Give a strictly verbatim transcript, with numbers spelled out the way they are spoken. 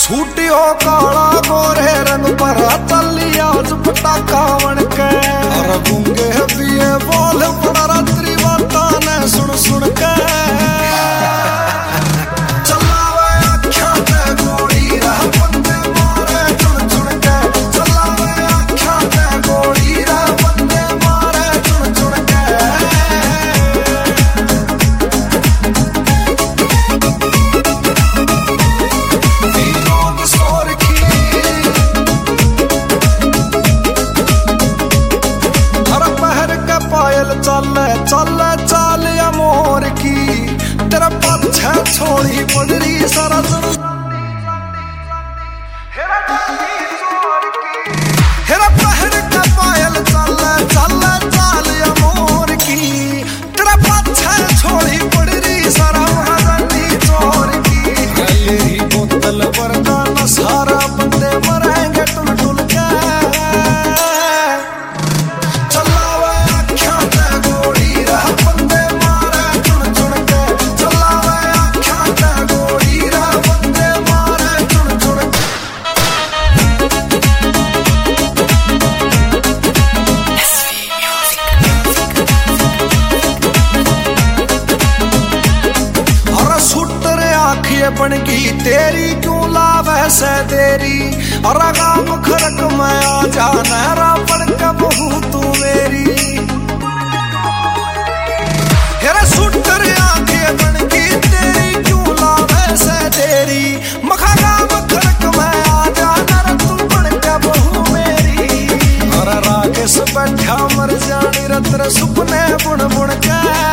सूटी हो काला गोरे रंग पर चलिया पटाखा बन के और गूंगे पिए बोल बड़ा रात्रि बाता ने सुन सुन के चल चल चल या मोर की तेरा पीछे छोड़ी पगड़ी सारा हेरा पहर का पायल चल चल चल या मोर की तेरा पीछे छोड़ी पगड़ी सारा महारानी चोर की गली बोतल पर का सारा बंदे मरेंगे टुल टुल के बन गई तेरी क्यों लावे से तेरी और गाम खरक मैं आ जाना रावण का बहू तू मेरी हेरा सुटर आंखें बन गई तेरी क्यों लावे से तेरी मखा गाम खरक मैं आ जाना तू बन का बहू मेरी और राकेश बैठा मर जानी रत्र सुपने बुन बुन के